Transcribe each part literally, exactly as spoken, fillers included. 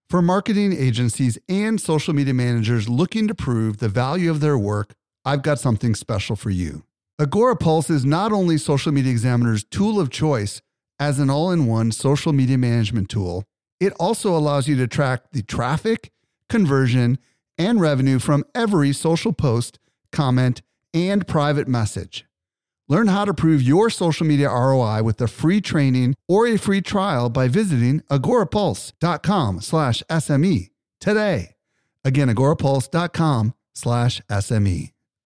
For marketing agencies and social media managers looking to prove the value of their work, I've got something special for you. Agorapulse is not only Social Media Examiner's tool of choice as an all-in-one social media management tool, it also allows you to track the traffic, conversion, and revenue from every social post, comment, and private message. Learn how to prove your social media R O I with a free training or a free trial by visiting agorapulse.com slash SME today. Again, agorapulse.com slash SME.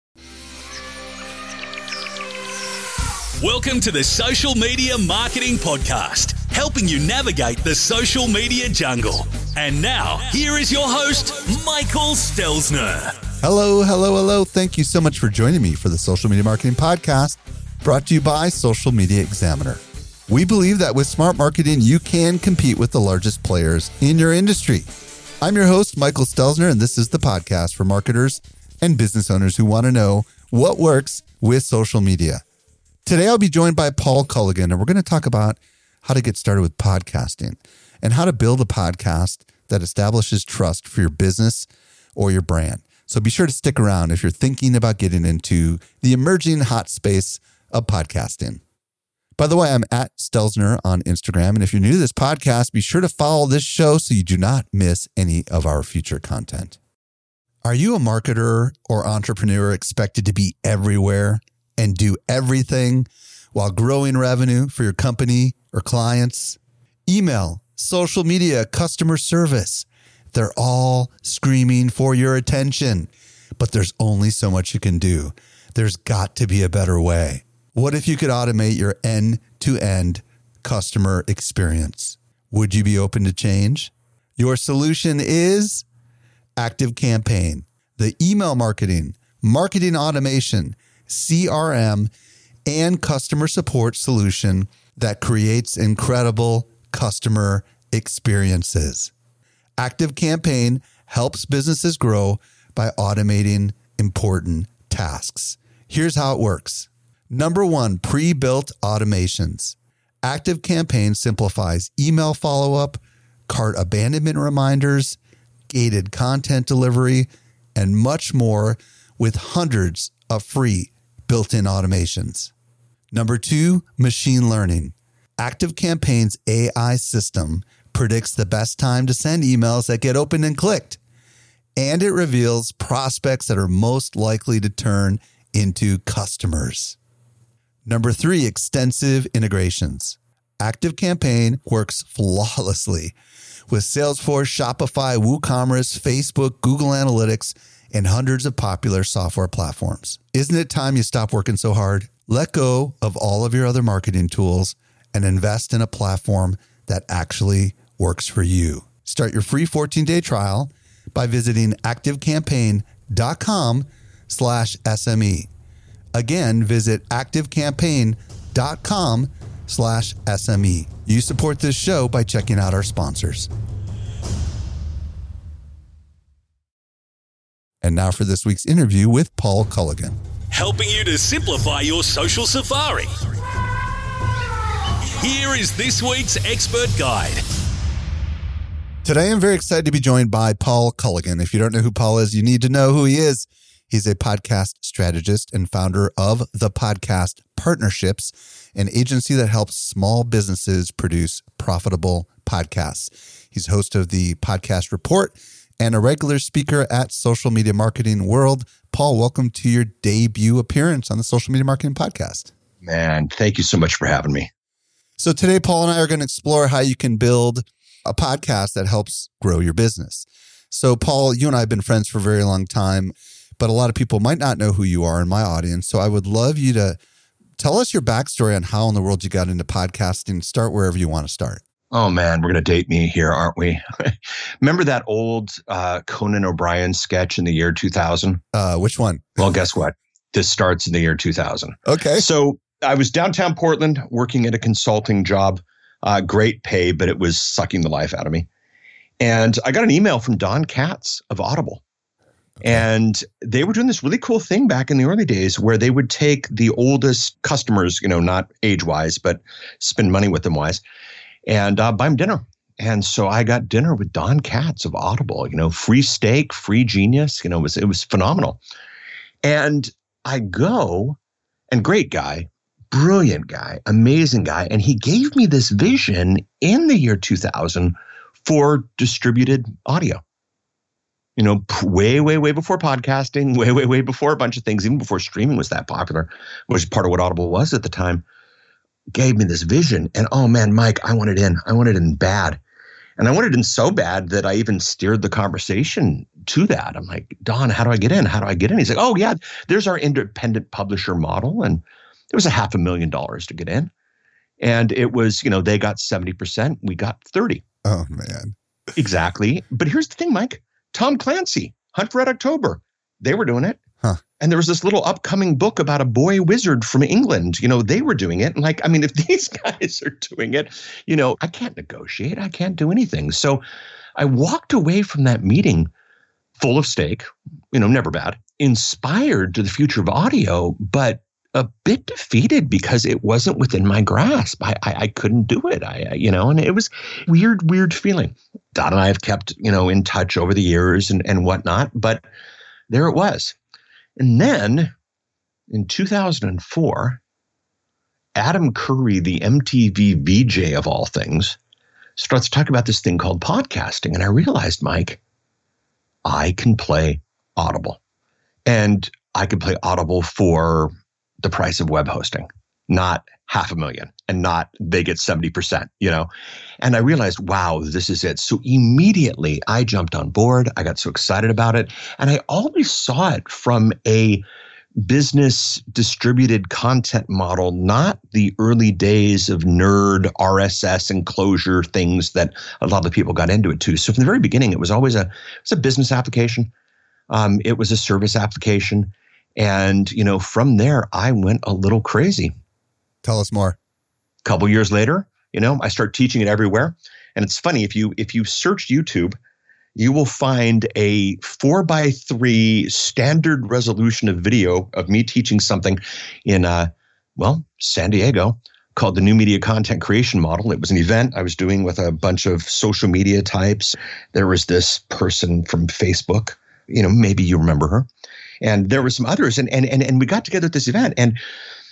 Welcome to the Social Media Marketing Podcast, helping you navigate the social media jungle. And now, here is your host, Michael Stelzner. Hello, hello, hello. Thank you so much for joining me for the Social Media Marketing Podcast, brought to you by Social Media Examiner. We believe that with smart marketing, you can compete with the largest players in your industry. I'm your host, Michael Stelzner, and this is the podcast for marketers and business owners who want to know what works with social media. Today, I'll be joined by Paul Culligan, and we're going to talk about how to get started with podcasting and how to build a podcast that establishes trust for your business or your brand. So be sure to stick around if you're thinking about getting into the emerging hot space of podcasting. By the way, I'm at Stelzner on Instagram. And if you're new to this podcast, be sure to follow this show so you do not miss any of our future content. Are you a marketer or entrepreneur expected to be everywhere and do everything while growing revenue for your company or clients? Email, social media, customer service. They're all screaming for your attention, but there's only so much you can do. There's got to be a better way. What if you could automate your end-to-end customer experience? Would you be open to change? Your solution is ActiveCampaign, the email marketing, marketing automation, C R M, and customer support solution that creates incredible customer experiences. ActiveCampaign helps businesses grow by automating important tasks. Here's how it works. Number one, pre-built automations. ActiveCampaign simplifies email follow-up, cart abandonment reminders, gated content delivery, and much more with hundreds of free built-in automations. Number two, machine learning. ActiveCampaign's A I system predicts the best time to send emails that get opened and clicked, and it reveals prospects that are most likely to turn into customers. Number three, extensive integrations. ActiveCampaign works flawlessly with Salesforce, Shopify, WooCommerce, Facebook, Google Analytics, and hundreds of popular software platforms. Isn't it time you stop working so hard? Let go of all of your other marketing tools and invest in a platform that actually works for you. Start your free fourteen-day trial by visiting activecampaign.com slash SME. Again, visit activecampaign.com slash SME. You support this show by checking out our sponsors. And now for this week's interview with Paul Culligan. Helping you to simplify your social safari. Here is this week's expert guide. Today, I'm very excited to be joined by Paul Culligan. If you don't know who Paul is, you need to know who he is. He's a podcast strategist and founder of The Podcast Partnerships, an agency that helps small businesses produce profitable podcasts. He's host of the Podcast Report and a regular speaker at Social Media Marketing World. Paul, welcome to your debut appearance on the Social Media Marketing Podcast. Man, thank you so much for having me. So today, Paul and I are going to explore how you can build a podcast that helps grow your business. So Paul, you and I have been friends for a very long time, but a lot of people might not know who you are in my audience. So I would love you to tell us your backstory on how in the world you got into podcasting. Start wherever you want to start. Oh man, we're going to date me here, aren't we? Remember that old uh, Conan O'Brien sketch in the year two thousand? Uh, which one? Well, guess what? This starts in the year two thousand. Okay. So I was downtown Portland working at a consulting job. Uh, great pay, but it was sucking the life out of me. And I got an email from Don Katz of Audible. Okay. And they were doing this really cool thing back in the early days where they would take the oldest customers, you know, not age-wise, but spend money with them wise, and uh, buy them dinner. And so I got dinner with Don Katz of Audible, you know, free steak, free genius, you know, it was, it was phenomenal. And I go, and great guy, brilliant guy, amazing guy. And he gave me this vision in the year two thousand for distributed audio. You know, way, way, way before podcasting, way, way, way before a bunch of things, even before streaming was that popular, which is part of what Audible was at the time, gave me this vision. And oh man, Mike, I wanted in. I wanted in bad. And I wanted in so bad that I even steered the conversation to that. I'm like, Don, how do I get in? How do I get in? He's like, oh yeah, there's our independent publisher model. And it was a half a million dollars to get in. And it was, you know, they got seventy percent, we got thirty. Oh man. Exactly. But here's the thing, Mike. Tom Clancy, Hunt for Red October, they were doing it. Huh. And there was this little upcoming book about a boy wizard from England. You know, they were doing it. And like, I mean, if these guys are doing it, you know, I can't negotiate. I can't do anything. So I walked away from that meeting full of steak, you know, never bad, inspired to the future of audio, but a bit defeated because it wasn't within my grasp. I, I, I couldn't do it. I, you know, and it was weird, weird feeling. Don and I have kept, you know, in touch over the years and, and whatnot, but there it was. And then in two thousand four, Adam Curry, the M T V V J of all things, starts talking about this thing called podcasting. And I realized, Mike, I can play Audible. And I can play Audible for the price of web hosting, not half a million and not they get seventy percent, you know? And I realized, wow, this is it. So immediately I jumped on board. I got so excited about it. And I always saw it from a business distributed content model, not the early days of nerd R S S enclosure things that a lot of the people got into it too. So from the very beginning, it was always a, it was a business application. Um, it was a service application. And, you know, from there, I went a little crazy. Tell us more. A couple years later, you know, I start teaching it everywhere. And it's funny, if you if you search YouTube, you will find a four by three standard resolution of video of me teaching something in, uh, well, San Diego called the New Media Content Creation Model. It was an event I was doing with a bunch of social media types. There was this person from Facebook, you know, maybe you remember her. And there were some others, and and and and we got together at this event and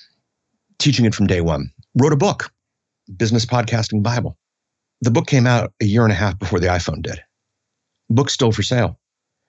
teaching it from day one. Wrote a book, Business Podcasting Bible. The book came out a year and a half before the iPhone did. Book's still for sale.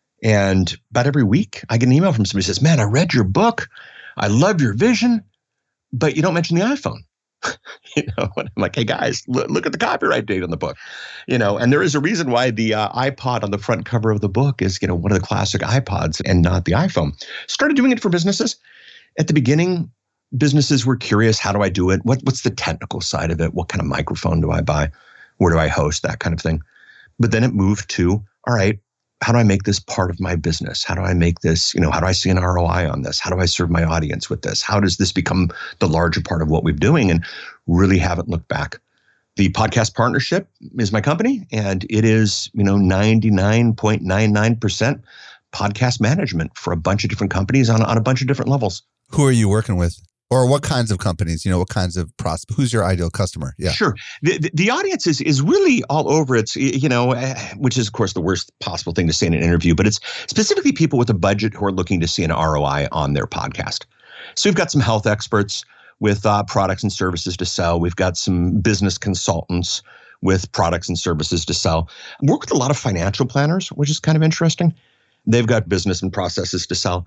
And about every week, I get an email from somebody who says, man, I read your book. I love your vision, but you don't mention the iPhone. You know, and I'm like, hey guys, look, look at the copyright date on the book. You know, and there is a reason why the uh, iPod on the front cover of the book is, you know, one of the classic iPods and not the iPhone. Started doing it for businesses. At the beginning, businesses were curious, how do I do it? What What's the technical side of it? What kind of microphone do I buy? Where do I host? That kind of thing. But then it moved to, all right, how do I make this part of my business? How do I make this, you know, how do I see an R O I on this? How do I serve my audience with this? How does this become the larger part of what we're doing? And really haven't looked back. The Podcast Partnership is my company, and it is, you know, ninety-nine point nine nine percent podcast management for a bunch of different companies on, on a bunch of different levels. Who are you working with? Or what kinds of companies, you know, what kinds of prospects? Who's your ideal customer? Yeah, sure. The, the, the audience is is really all over. It's, you know, which is, of course, the worst possible thing to say in an interview, but it's specifically people with a budget who are looking to see an R O I on their podcast. So we've got some health experts with uh, products and services to sell. We've got some business consultants with products and services to sell. Work with a lot of financial planners, which is kind of interesting. They've got business and processes to sell.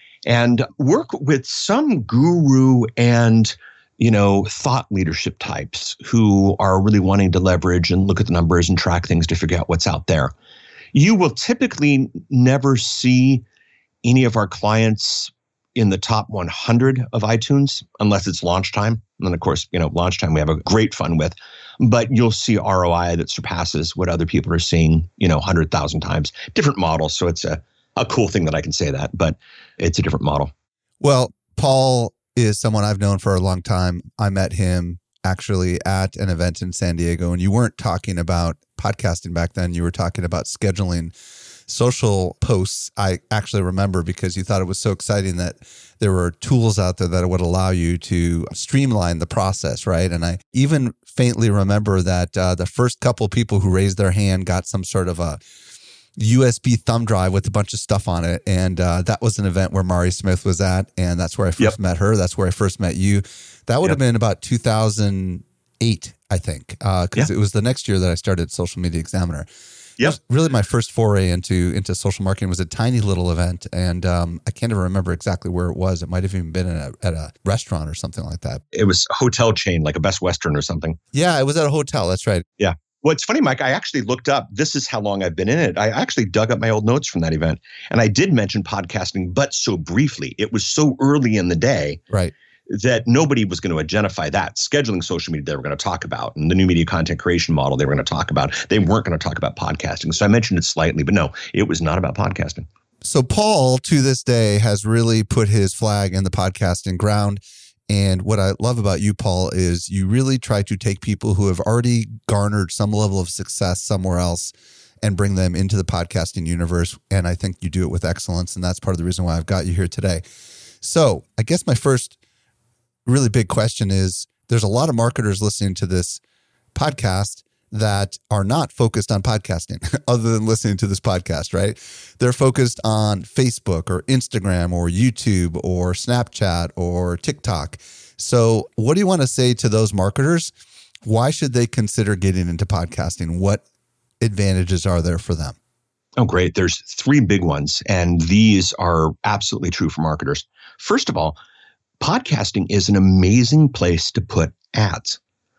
And work with some guru and, you know, thought leadership types who are really wanting to leverage and look at the numbers and track things to figure out what's out there. You will typically never see any of our clients in the top one hundred of iTunes unless it's launch time. And then, of course, you know, launch time we have a great fun with. But you'll see R O I that surpasses what other people are seeing, you know, one hundred thousand times. Different models. So it's a a cool thing that I can say that, but it's a different model. Well, Paul is someone I've known for a long time. I met him actually at an event in San Diego, and you weren't talking about podcasting back then. You were talking about scheduling social posts, I actually remember because you thought it was so exciting that there were tools out there that would allow you to streamline the process, right? And I even faintly remember that uh, the first couple people who raised their hand got some sort of a U S B thumb drive with a bunch of stuff on it. And uh, that was an event where Mari Smith was at. And that's where I first yep. met her. That's where I first met you. That would yep. have been about two thousand eight, I think, because uh, yeah. it was the next year that I started Social Media Examiner. Yep. Really my first foray into into social marketing was a tiny little event. And um, I can't even remember exactly where it was. It might have even been in a, at a restaurant or something like that. It was a hotel chain, like a Best Western or something. Yeah, it was at a hotel. That's right. Yeah. Well, it's funny, Mike, I actually looked up, this is how long I've been in it. I actually dug up my old notes from that event. And I did mention podcasting, but so briefly. It was so early in the day right. that nobody was going to identify that. Scheduling social media they were going to talk about, and the new media content creation model they were going to talk about. They weren't going to talk about podcasting. So I mentioned it slightly, but no, it was not about podcasting. So Paul, to this day, has really put his flag in the podcasting ground. And what I love about you, Paul, is you really try to take people who have already garnered some level of success somewhere else and bring them into the podcasting universe. And I think you do it with excellence. And that's part of the reason why I've got you here today. So I guess my first really big question is, there's a lot of marketers listening to this podcast that are not focused on podcasting other than listening to this podcast, right? They're focused on Facebook or Instagram or YouTube or Snapchat or TikTok. So what do you want to say to those marketers? Why should they consider getting into podcasting? What advantages are there for them? Oh, great. There's three big ones, and these are absolutely true for marketers. First of all, podcasting is an amazing place to put ads,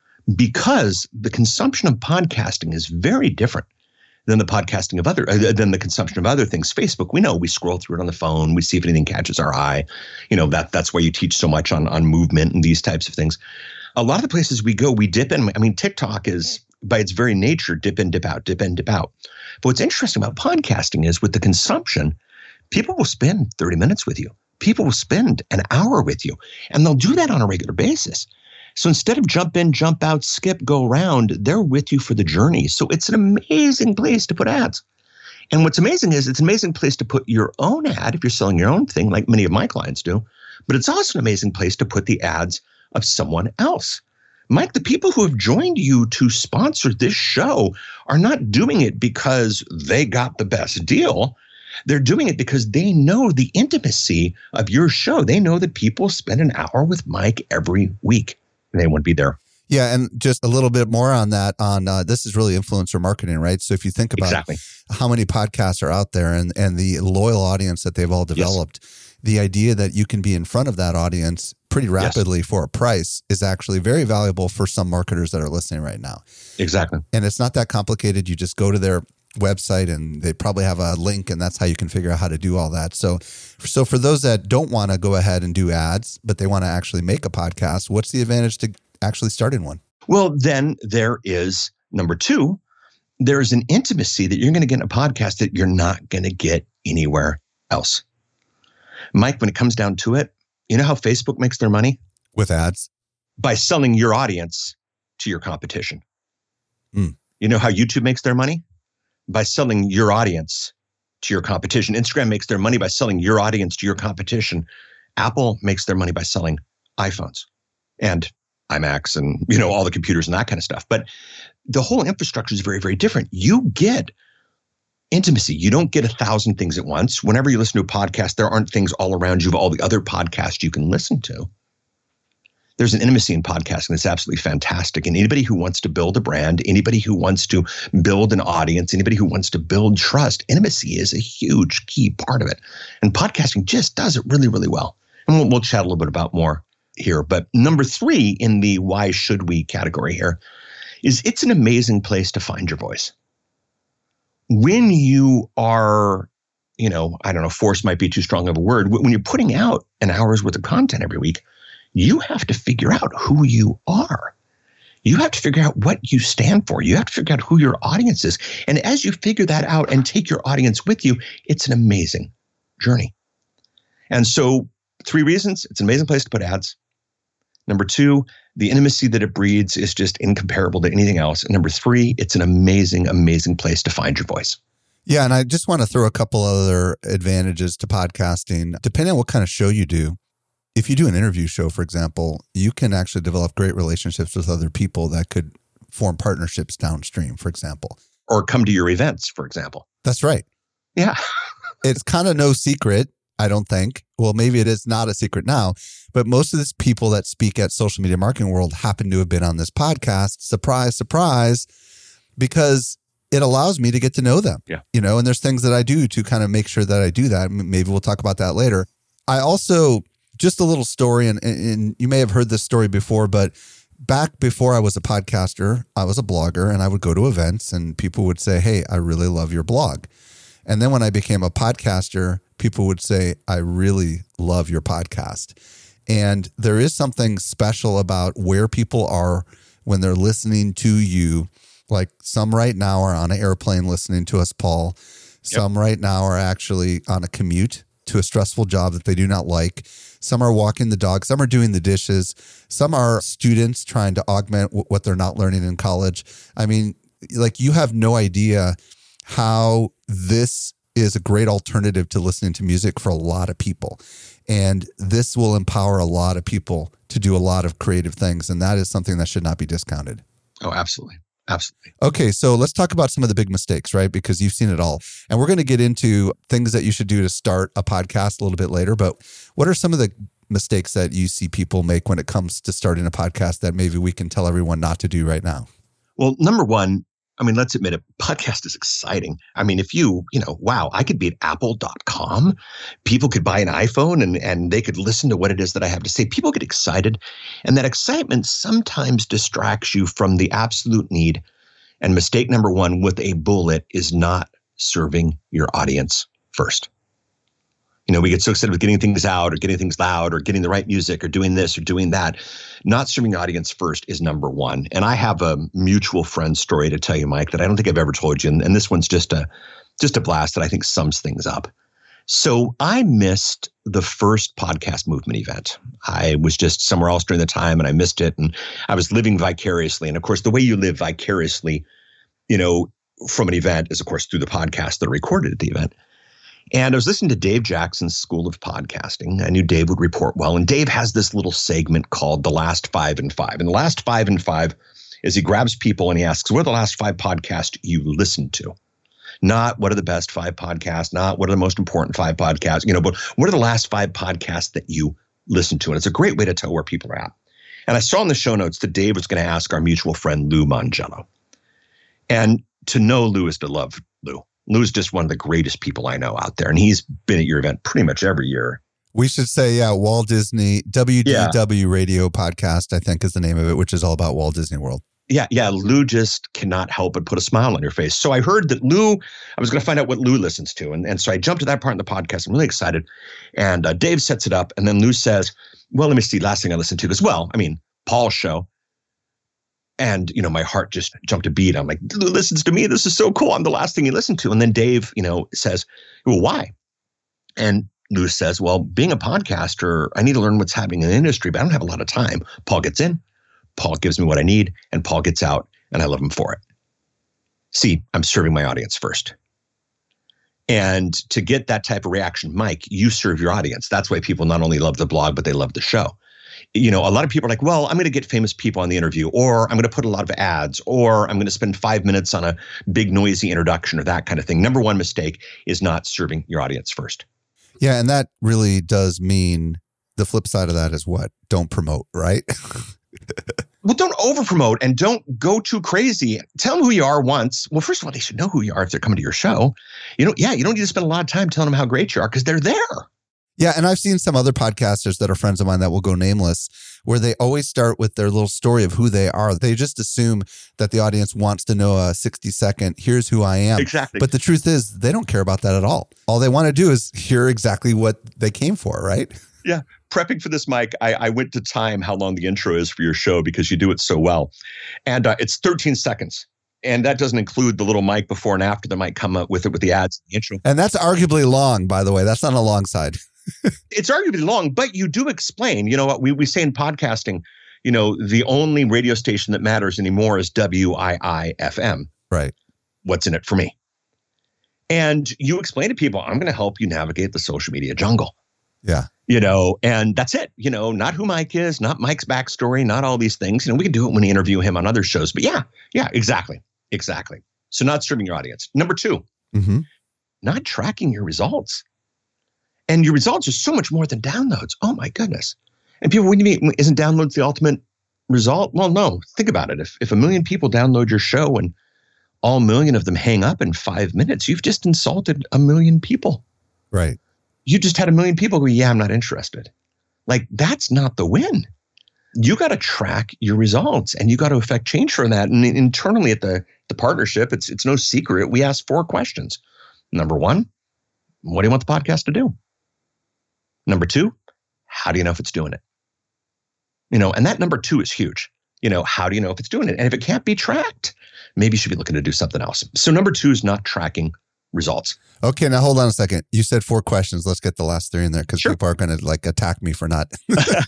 because the consumption of podcasting is very different than the podcasting of other, uh, than the consumption of other things. Facebook, we know we scroll through it on the phone. We see if anything catches our eye. You know, that that's why you teach so much on, on movement and these types of things. A lot of the places we go, we dip in. I mean, TikTok is by its very nature, dip in, dip out, dip in, dip out. But what's interesting about podcasting is with the consumption, people will spend thirty minutes with you. People will spend an hour with you, and they'll do that on a regular basis. So instead of jump in, jump out, skip, go around, they're with you for the journey. So it's an amazing place to put ads. And what's amazing is it's an amazing place to put your own ad if you're selling your own thing, like many of my clients do. But it's also an amazing place to put the ads of someone else. Mike, the people who have joined you to sponsor this show are not doing it because they got the best deal. They're doing it because they know the intimacy of your show. They know that people spend an hour with Mike every week. They want to be there. Yeah. And just a little bit more on that, on uh, this is really influencer marketing, right? So if you think about exactly. how many podcasts are out there and, and the loyal audience that they've all developed, yes. the idea that you can be in front of that audience pretty rapidly yes. for a price is actually very valuable for some marketers that are listening right now. Exactly. And it's not that complicated. You just go to their website and they probably have a link, and that's how you can figure out how to do all that. So, so for those that don't want to go ahead and do ads, but they want to actually make a podcast, what's the advantage to actually starting one? Well, then there is number two, there is an intimacy that you're going to get in a podcast that you're not going to get anywhere else. Mike, when it comes down to it, you know how Facebook makes their money? With ads? By selling your audience to your competition. Mm. You know how YouTube makes their money? By selling your audience to your competition. Instagram makes their money by selling your audience to your competition. Apple makes their money by selling iPhones and iMacs and, you know, all the computers and that kind of stuff. But the whole infrastructure is very, very different. You get intimacy. You don't get a thousand things at once. Whenever you listen to a podcast, there aren't things all around you of all the other podcasts you can listen to. There's an intimacy in podcasting that's absolutely fantastic. And anybody who wants to build a brand, anybody who wants to build an audience, anybody who wants to build trust, intimacy is a huge key part of it. And podcasting just does it really, really well. And we'll, we'll chat a little bit about more here. But number three in the why should we category here is it's an amazing place to find your voice. When you are, you know, I don't know, force might be too strong of a word. When you're putting out an hour's worth of content every week, you have to figure out who you are. You have to figure out what you stand for. You have to figure out who your audience is. And as you figure that out and take your audience with you, it's an amazing journey. And so three reasons, it's an amazing place to put ads. Number two, the intimacy that it breeds is just incomparable to anything else. And number three, it's an amazing, amazing place to find your voice. Yeah, and I just want to throw a couple other advantages to podcasting. Depending on what kind of show you do, if you do an interview show, for example, you can actually develop great relationships with other people that could form partnerships downstream, for example. Or come to your events, for example. That's right. Yeah. It's kind of no secret, I don't think. Well, maybe it is not a secret now, but most of these people that speak at Social Media Marketing World happen to have been on this podcast. Surprise, surprise, because it allows me to get to know them. Yeah. You know, and there's things that I do to kind of make sure that I do that. Maybe we'll talk about that later. I also, just a little story, and, and you may have heard this story before, but back before I was a podcaster, I was a blogger, and I would go to events and people would say, hey, I really love your blog. And then when I became a podcaster, people would say, I really love your podcast. And there is something special about where people are when they're listening to you. Like some right now are on an airplane listening to us, Paul. Some yep. right now are actually on a commute to a stressful job that they do not like. Some are walking the dog. Some are doing the dishes. Some are students trying to augment w- what they're not learning in college. I mean, like you have no idea how this is a great alternative to listening to music for a lot of people. And this will empower a lot of people to do a lot of creative things. And that is something that should not be discounted. Oh, absolutely. Absolutely. Okay, so let's talk about some of the big mistakes, right? Because you've seen it all. And we're going to get into things that you should do to start a podcast a little bit later. But what are some of the mistakes that you see people make when it comes to starting a podcast that maybe we can tell everyone not to do right now? Well, number one, I mean, let's admit it, podcast is exciting. I mean, if you, you know, wow, I could be at apple dot com. People could buy an iPhone and, and they could listen to what it is that I have to say. People get excited. And that excitement sometimes distracts you from the absolute need. And mistake number one with a bullet is not serving your audience first. You know, we get so excited with getting things out or getting things loud or getting the right music or doing this or doing that. Not serving the audience first is number one. And I have a mutual friend story to tell you, Mike, that I don't think I've ever told you. And, and this one's just a just a blast that I think sums things up. So I missed the first podcast movement event. I was just somewhere else during the time and I missed it. And I was living vicariously. And of course, the way you live vicariously, you know, from an event is, of course, through the podcast that are recorded at the event. And I was listening to Dave Jackson's School of Podcasting. I knew Dave would report well. And Dave has this little segment called The Last Five and Five. And the last five and five is he grabs people and he asks, what are the last five podcasts you listened to? Not what are the best five podcasts, not what are the most important five podcasts, you know, but what are the last five podcasts that you listened to? And it's a great way to tell where people are at. And I saw in the show notes that Dave was going to ask our mutual friend, Lou Mongello. And to know Lou is to love Lou. Lou's just one of the greatest people I know out there. And he's been at your event pretty much every year. We should say, yeah, Walt Disney, W D W yeah. Radio Podcast, I think is the name of it, which is all about Walt Disney World. Yeah, yeah. Lou just cannot help but put a smile on your face. So I heard that Lou, I was going to find out what Lou listens to. And, and so I jumped to that part in the podcast. I'm really excited. And uh, Dave sets it up. And then Lou says, well, let me see. Last thing I listened to as well. I mean, Paul's show. And, you know, my heart just jumped a beat. I'm like, Lou listens to me. This is so cool. I'm the last thing he listened to. And then Dave, you know, says, well, why? And Lou says, well, being a podcaster, I need to learn what's happening in the industry, but I don't have a lot of time. Paul gets in, Paul gives me what I need, and Paul gets out, and I love him for it. See, I'm serving my audience first. And to get that type of reaction, Mike, you serve your audience. That's why people not only love the blog, but they love the show. You know, a lot of people are like, well, I'm going to get famous people on the interview, or I'm going to put a lot of ads, or I'm going to spend five minutes on a big noisy introduction or that kind of thing. Number one mistake is not serving your audience first. Yeah. And that really does mean the flip side of that is what? Don't promote, right? Well, don't over promote and don't go too crazy. Tell them who you are once. Well, first of all, they should know who you are if they're coming to your show. You know, yeah, you don't need to spend a lot of time telling them how great you are because they're there. Yeah, and I've seen some other podcasters that are friends of mine that will go nameless, where they always start with their little story of who they are. They just assume that the audience wants to know a sixty second, here's who I am. Exactly. But the truth is, they don't care about that at all. All they want to do is hear exactly what they came for, right? Yeah. Prepping for this, Mike, I, I went to time how long the intro is for your show because you do it so well. And uh, it's thirteen seconds. And that doesn't include the little mic before and after that might come up with it with the ads, the intro. And that's arguably long, by the way. That's not a long side. It's arguably long, but you do explain, you know what we, we say in podcasting, you know, the only radio station that matters anymore is W I I F M. Right. What's in it for me? And you explain to people, I'm going to help you navigate the social media jungle. Yeah. You know, and that's it. You know, not who Mike is, not Mike's backstory, not all these things. You know, we can do it when we interview him on other shows. But yeah, yeah, exactly. Exactly. So not serving your audience. Number two, Mm-hmm. not tracking your results. And your results are so much more than downloads. Oh my goodness. And people, what do you mean, isn't downloads the ultimate result? Well, no. Think about it. If if a million people download your show and all million of them hang up in five minutes, you've just insulted a million people. Right. You just had a million people go, yeah, I'm not interested. Like, that's not the win. You got to track your results and you got to affect change for that. And internally at the, the partnership, it's it's no secret. We ask four questions. Number one, what do you want the podcast to do? Number two, how do you know if it's doing it? You know, and that number two is huge. You know, how do you know if it's doing it? And if it can't be tracked, maybe you should be looking to do something else. So number two is not tracking results. Okay, now hold on a second. You said four questions. Let's get the last three in there because Sure. people are going to like attack me for not.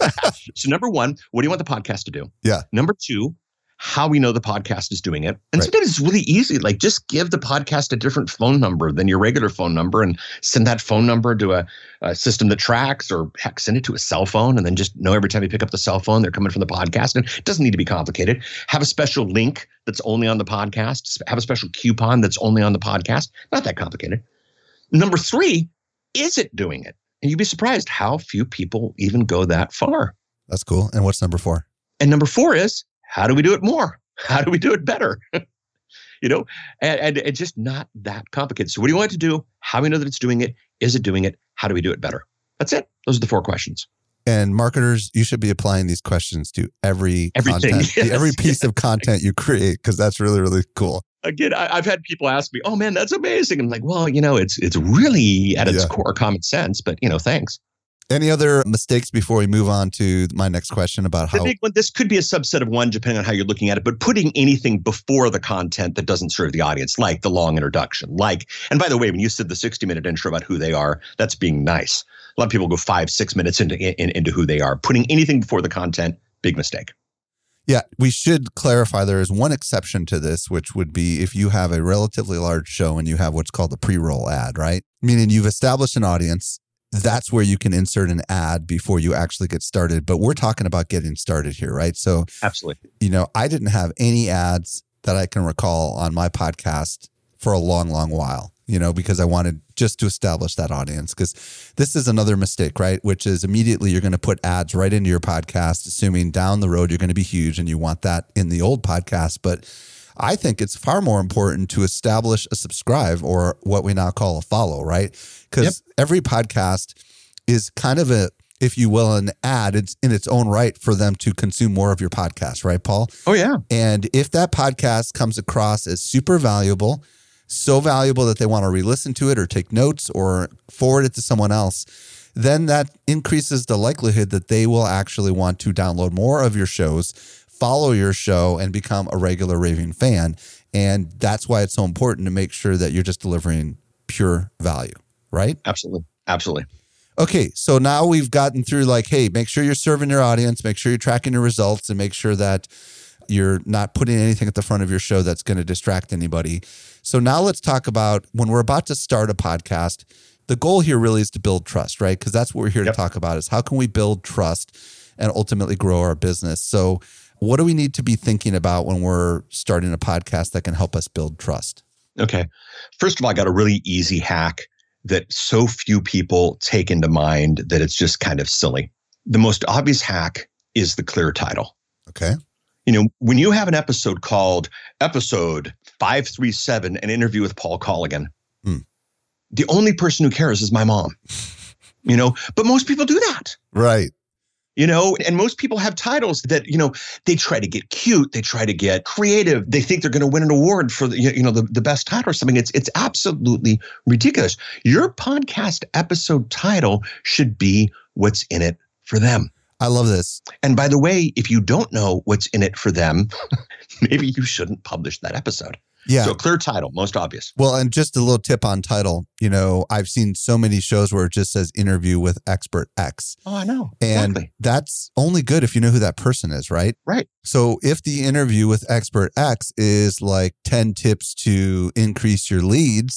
So number one, what do you want the podcast to do? Yeah. Number two, how we know the podcast is doing it. And Right. sometimes it's really easy. Like, just give the podcast a different phone number than your regular phone number and send that phone number to a, a system that tracks, or heck, send it to a cell phone and then just know every time you pick up the cell phone, they're coming from the podcast. And it doesn't need to be complicated. Have a special link that's only on the podcast. Have a special coupon that's only on the podcast. Not that complicated. Number three, is it doing it? And you'd be surprised how few people even go that far. That's cool. And what's number four? And number four is, how do we do it more? How do we do it better? You know, and, and it's just not that complicated. So what do you want it to do? How do we know that it's doing it? Is it doing it? How do we do it better? That's it. Those are the four questions. And marketers, you should be applying these questions to every Everything. content, Yes, every piece yes. of content you create, because that's really, really cool. Again, I, I've had people ask me, oh man, that's amazing. I'm like, well, you know, it's it's really at its Yeah. core common sense, but you know, thanks. Any other mistakes before we move on to my next question about The how? big one, this could be a subset of one, depending on how you're looking at it, but putting anything before the content that doesn't serve the audience, like the long introduction, like, and by the way, when you said the sixty minute intro about who they are, that's being nice. A lot of people go five, six minutes into, in, into who they are. Putting anything before the content, big mistake. Yeah, we should clarify there is one exception to this, which would be if you have a relatively large show and you have what's called a pre-roll ad, right? Meaning you've established an audience. That's where you can insert an ad before you actually get started. But we're talking about getting started here, right? So, Absolutely. you know, I didn't have any ads that I can recall on my podcast for a long, long while, you know, because I wanted just to establish that audience. Because this is another mistake, right? Which is immediately you're going to put ads right into your podcast, assuming down the road you're going to be huge and you want that in the old podcast. But I think it's far more important to establish a subscribe, or what we now call a follow, right? Because Yep. every podcast is kind of a, if you will, an ad. It's in its own right for them to consume more of your podcast, right, Paul? Oh, yeah. And if that podcast comes across as super valuable, so valuable that they want to re-listen to it or take notes or forward it to someone else, then that increases the likelihood that they will actually want to download more of your shows, follow your show, and become a regular raving fan. And that's why it's so important to make sure that you're just delivering pure value, right? Absolutely. Absolutely. Okay, so now we've gotten through like, hey, make sure you're serving your audience, make sure you're tracking your results, and make sure that you're not putting anything at the front of your show that's going to distract anybody. So now let's talk about when we're about to start a podcast. The goal here really is to build trust, right? Because that's what we're here Yep. to talk about is how can we build trust and ultimately grow our business. So what do we need to be thinking about when we're starting a podcast that can help us build trust? Okay. First of all, I got a really easy hack that so few people take into mind that it's just kind of silly. The most obvious hack is the clear title. Okay. You know, when you have an episode called Episode five three seven, an interview with Paul Colligan, Hmm. the only person who cares is my mom. You know, but most people do that. Right. You know, and most people have titles that, you know, they try to get cute. They try to get creative. They think they're going to win an award for the, you know, the, the best title or something. It's, it's absolutely ridiculous. Your podcast episode title should be what's in it for them. I love this. And by the way, if you don't know what's in it for them, maybe you shouldn't publish that episode. Yeah. So clear title, most obvious. Well, and just a little tip on title. You know, I've seen so many shows where it just says interview with expert X. Oh, I know. And Exactly. that's only good if you know who that person is, right? Right. So if the interview with expert X is like ten tips to increase your leads,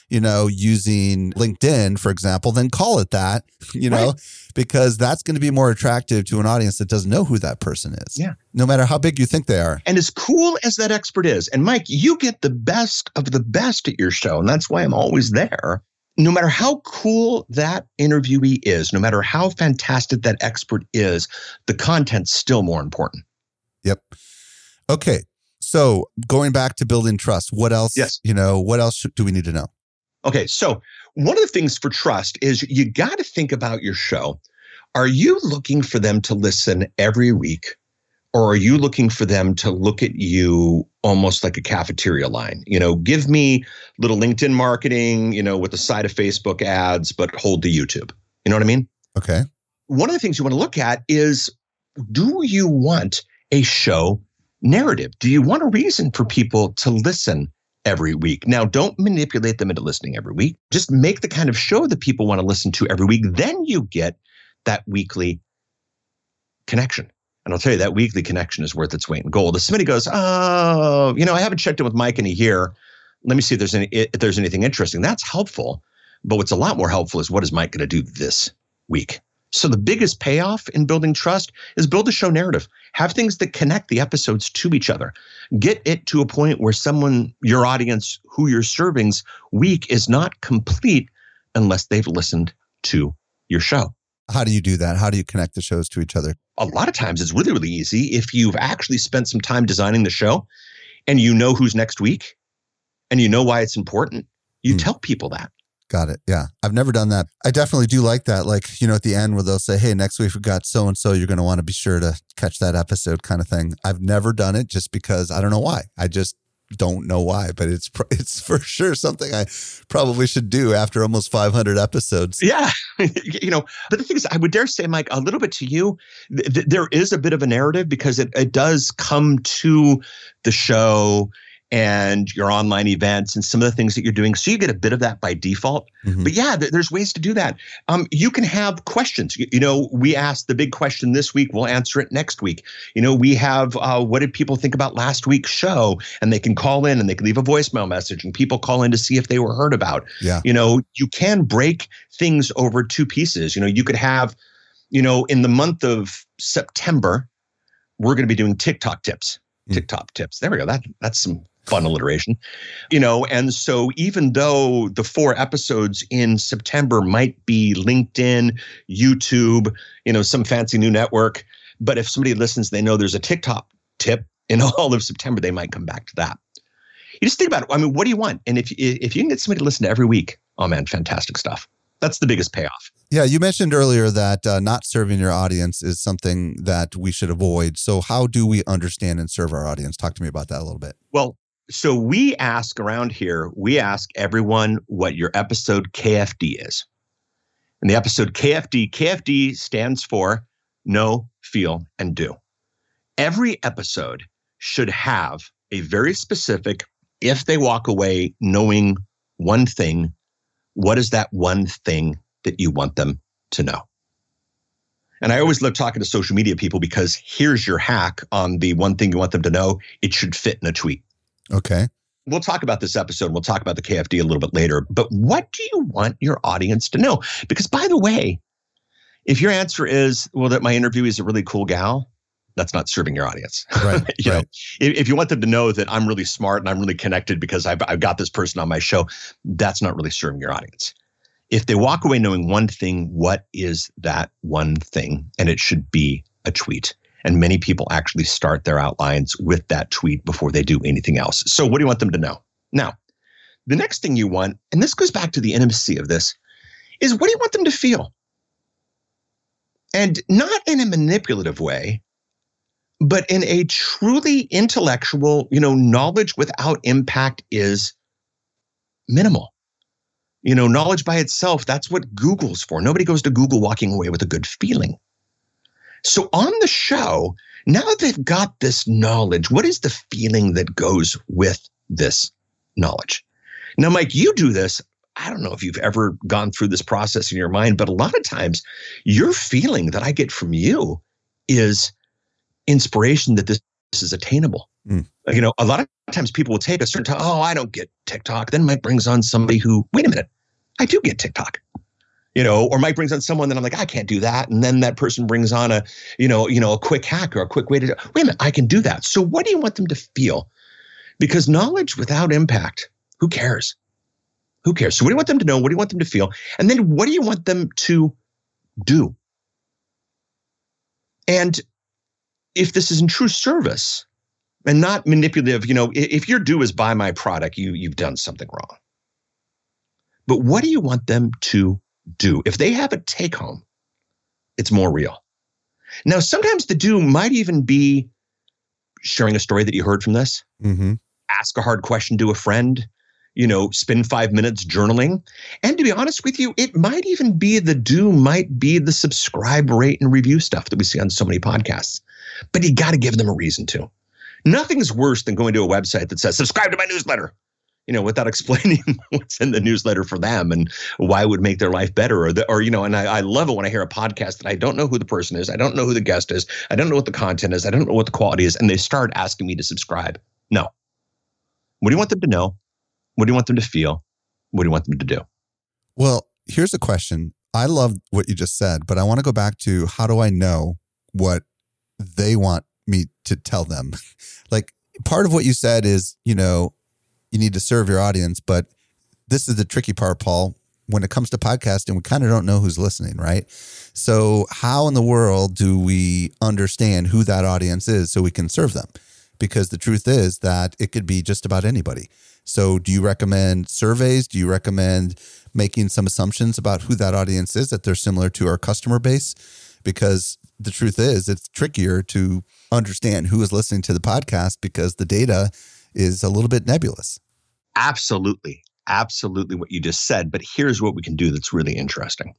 you know, using LinkedIn, for example, then call it that, you know, right. because that's going to be more attractive to an audience that doesn't know who that person is. Yeah. No matter how big you think they are. And as cool as that expert is, and Mike, you get the best of the best at your show, and that's why I'm always there. No matter how cool that interviewee is, no matter how fantastic that expert is, the content's still more important. Yep. Okay. So going back to building trust, what else, yes. you know, what else do we need to know? Okay. So one of the things for trust is you got to think about your show. Are you looking for them to listen every week? Or are you looking for them to look at you almost like a cafeteria line? You know, give me little LinkedIn marketing, you know, with the side of Facebook ads, but hold the YouTube. You know what I mean? Okay. One of the things you want to look at is, do you want a show narrative? Do you want a reason for people to listen every week? Now, don't manipulate them into listening every week. Just make the kind of show that people want to listen to every week. Then you get that weekly connection. And I'll tell you, that weekly connection is worth its weight in gold. If somebody goes, oh, you know, I haven't checked in with Mike in a year. Let me see if there's any, if there's anything interesting. That's helpful. But what's a lot more helpful is, what is Mike going to do this week? So the biggest payoff in building trust is build a show narrative. Have things that connect the episodes to each other. Get it to a point where someone, your audience, who you're serving's week is not complete unless they've listened to your show. How do you do that? How do you connect the shows to each other? A lot of times it's really, really easy. If you've actually spent some time designing the show and you know who's next week and you know why it's important, you hmm. tell people that. Got it. Yeah. I've never done that. I definitely do like that. Like, you know, at the end where they'll say, hey, next week we've got so-and-so, you're going to want to be sure to catch that episode kind of thing. I've never done it just because I don't know why. I just don't know why, but it's it's for sure something I probably should do after almost five hundred episodes. Yeah. You know, but the thing is, I would dare say, Mike, a little bit to you, th- th- there is a bit of a narrative because it, it does come to the show and your online events and some of the things that you're doing. So you get a bit of that by default. Mm-hmm. But yeah, th- there's ways to do that. Um, you can have questions. You, you know, we asked the big question this week. We'll answer it next week. You know, we have, uh, what did people think about last week's show? And they can call in and they can leave a voicemail message and people call in to see if they were heard about. Yeah. You know, you can break things over two pieces. You know, you could have, you know, in the month of September, we're going to be doing TikTok tips. Mm. TikTok tips. There we go. That That's some fun alliteration, you know, and so even though the four episodes in September might be LinkedIn, YouTube, you know, some fancy new network, but if somebody listens, they know there's a TikTok tip in all of September, they might come back to that. You just think about it. I mean, what do you want? And if if you can get somebody to listen to every week, oh man, fantastic stuff. That's the biggest payoff. Yeah, you mentioned earlier that uh, not serving your audience is something that we should avoid. So how do we understand and serve our audience? Talk to me about that a little bit. Well, so we ask around here, we ask everyone what your episode K F D is. And the episode K F D, K F D stands for know, feel, and do. Every episode should have a very specific, if they walk away knowing one thing, what is that one thing that you want them to know? And I always love talking to social media people because here's your hack on the one thing you want them to know. It should fit in a tweet. Okay. We'll talk about this episode. We'll talk about the K F D a little bit later. But what do you want your audience to know? Because by the way, if your answer is, well, that my interviewee is a really cool gal, that's not serving your audience. Right. you right. know, if, if you want them to know that I'm really smart and I'm really connected because I've, I've got this person on my show, that's not really serving your audience. If they walk away knowing one thing, what is that one thing? And it should be a tweet. And many people actually start their outlines with that tweet before they do anything else. So what do you want them to know? Now, the next thing you want, and this goes back to the intimacy of this, is what do you want them to feel? And not in a manipulative way, but in a truly intellectual, you know, knowledge without impact is minimal. You know, knowledge by itself, that's what Google's for. Nobody goes to Google walking away with a good feeling. So on the show, now they've got this knowledge. What is the feeling that goes with this knowledge? Now, Mike, you do this. I don't know if you've ever gone through this process in your mind, but a lot of times your feeling that I get from you is inspiration that this, this is attainable. Mm. You know, a lot of times people will take a certain time, oh, I don't get TikTok. Then Mike brings on somebody who, wait a minute, I do get TikTok. You know, or Mike brings on someone that I'm like, I can't do that. And then that person brings on a, you know, you know, a quick hack or a quick way to do, wait a minute, I can do that. So what do you want them to feel? Because knowledge without impact, who cares? Who cares? So what do you want them to know? What do you want them to feel? And then what do you want them to do? And if this is in true service and not manipulative, you know, if your do is buy my product, you, you've done something wrong. But what do you want them to do? If they have a take home, it's more real. Now, sometimes the do might even be sharing a story that you heard from this, Mm-hmm. ask a hard question to a friend, you know, spend five minutes journaling. And to be honest with you, it might even be the do might be the subscribe, rate, and review stuff that we see on so many podcasts. But you got to give them a reason to. Nothing's worse than going to a website that says, subscribe to my newsletter, you know, without explaining what's in the newsletter for them and why it would make their life better. Or, the, or you know, and I, I love it when I hear a podcast that I don't know who the person is. I don't know who the guest is. I don't know what the content is. I don't know what the quality is. And they start asking me to subscribe. No. What do you want them to know? What do you want them to feel? What do you want them to do? Well, here's a question. I love what you just said, but I want to go back to how do I know what they want me to tell them? Like, part of what you said is, you know, you need to serve your audience, but this is the tricky part, Paul. When it comes to podcasting, we kind of don't know who's listening, right? So how in the world do we understand who that audience is so we can serve them? Because the truth is that it could be just about anybody. So do you recommend surveys? Do you recommend making some assumptions about who that audience is, that they're similar to our customer base? Because the truth is it's trickier to understand who is listening to the podcast because the data is a little bit nebulous. Absolutely. Absolutely what you just said. But here's what we can do that's really interesting.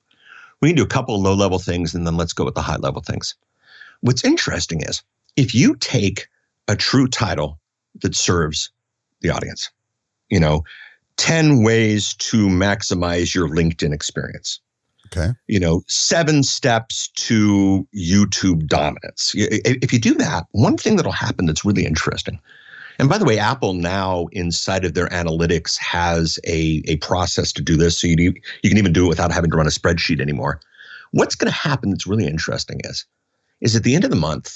We can do a couple of low-level things, and then let's go with the high-level things. What's interesting is if you take a true title that serves the audience, you know, ten ways to maximize your LinkedIn experience. Okay. You know, seven steps to YouTube dominance. If you do that, one thing that'll happen that's really interesting. And by the way, Apple now inside of their analytics has a, a process to do this. So you, do, you can even do it without having to run a spreadsheet anymore. What's going to happen that's really interesting is, is at the end of the month,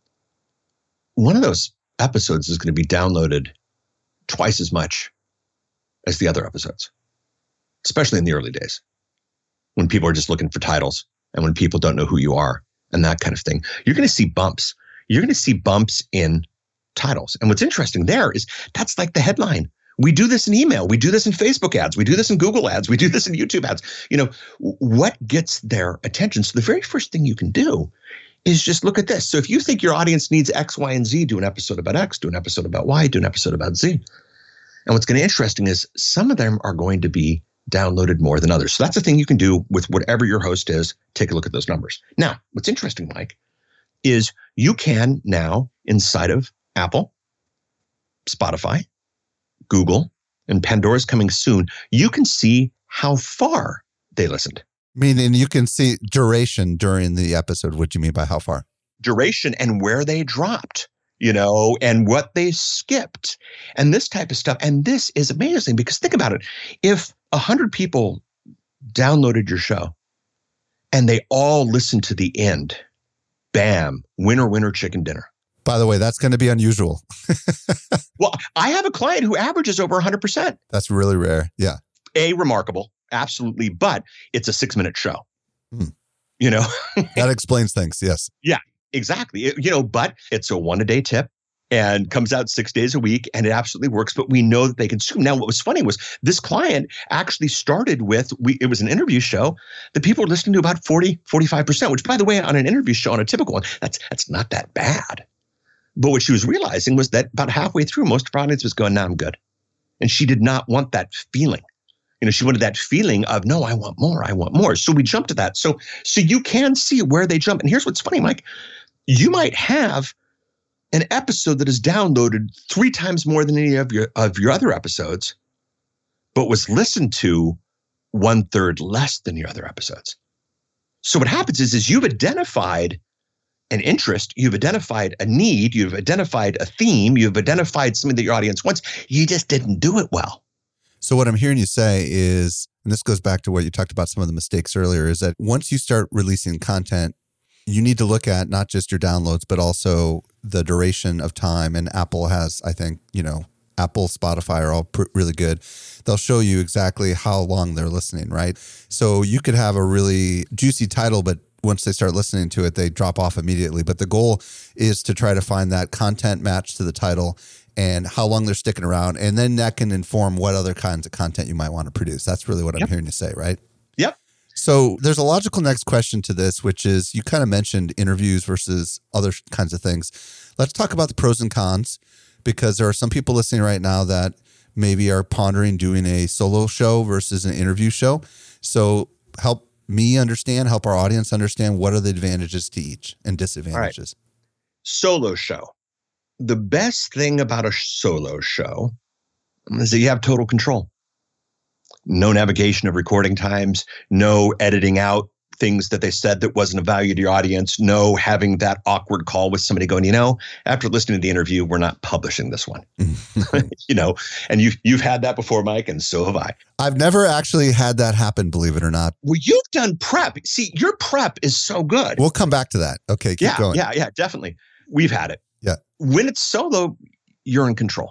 one of those episodes is going to be downloaded twice as much as the other episodes, especially in the early days when people are just looking for titles and when people don't know who you are and that kind of thing. You're going to see bumps. You're going to see bumps in titles. And what's interesting there is that's like the headline. We do this in email. We do this in Facebook ads. We do this in Google ads. We do this in YouTube ads. You know, what gets their attention? So the very first thing you can do is just look at this. So if you think your audience needs X, Y, and Z, do an episode about X, do an episode about Y, do an episode about Z. And what's going to be interesting is some of them are going to be downloaded more than others. So that's the thing you can do with whatever your host is. Take a look at those numbers. Now, what's interesting, Mike, is you can now inside of Apple, Spotify, Google, and Pandora's coming soon, you can see how far they listened. Meaning you can see duration during the episode. What do you mean by how far? Duration and where they dropped, you know, and what they skipped and this type of stuff. And this is amazing because think about it. If a hundred people downloaded your show and they all listened to the end, bam, winner, winner, chicken dinner. By the way, that's going to be unusual. Well, I have a client who averages over one hundred percent. That's really rare. Yeah. A, remarkable. Absolutely. But it's a six minute show. Hmm. You know, that explains things. Yes. Yeah, exactly. It, you know, but it's a one a day tip and comes out six days a week and it absolutely works. But we know that they consume. Now, what was funny was this client actually started with, we, it was an interview show that people were listening to about forty, forty-five percent, which by the way, on an interview show, on a typical one, that's, that's not that bad. But what she was realizing was that about halfway through, most of her audience was going, no, I'm good. And she did not want that feeling. You know, she wanted that feeling of, no, I want more, I want more. So we jumped to that. So, so you can see where they jump. And here's what's funny, Mike. You might have an episode that is downloaded three times more than any of your of your other episodes, but was listened to one third less than your other episodes. So what happens is, is you've identified an interest, you've identified a need, you've identified a theme, you've identified something that your audience wants. You just didn't do it well. So what I'm hearing you say is, and this goes back to what you talked about, some of the mistakes earlier, is that once you start releasing content, you need to look at not just your downloads, but also the duration of time. And Apple has, I think, you know, Apple, Spotify are all pr- really good. They'll show you exactly how long they're listening, right? So you could have a really juicy title, but once they start listening to it, they drop off immediately. But the goal is to try to find that content match to the title and how long they're sticking around. And then that can inform what other kinds of content you might want to produce. That's really what I'm Yep. hearing you say, right? Yep. So there's a logical next question to this, which is you kind of mentioned interviews versus other kinds of things. Let's talk about the pros and cons, because there are some people listening right now that maybe are pondering doing a solo show versus an interview show. So help me understand, help our audience understand what are the advantages to each and disadvantages. Solo show. The best thing about a solo show is that you have total control. No navigation of recording times, no editing out things that they said that wasn't of value to your audience, no having that awkward call with somebody going, you know, after listening to the interview, we're not publishing this one. You know, and you've, you've had that before, Mike, and so have I. I've never actually had that happen, believe it or not. Well, you've done prep. See, your prep is so good. We'll come back to that. Okay, keep yeah, going. yeah, yeah, definitely. We've had it. Yeah. When it's solo, you're in control.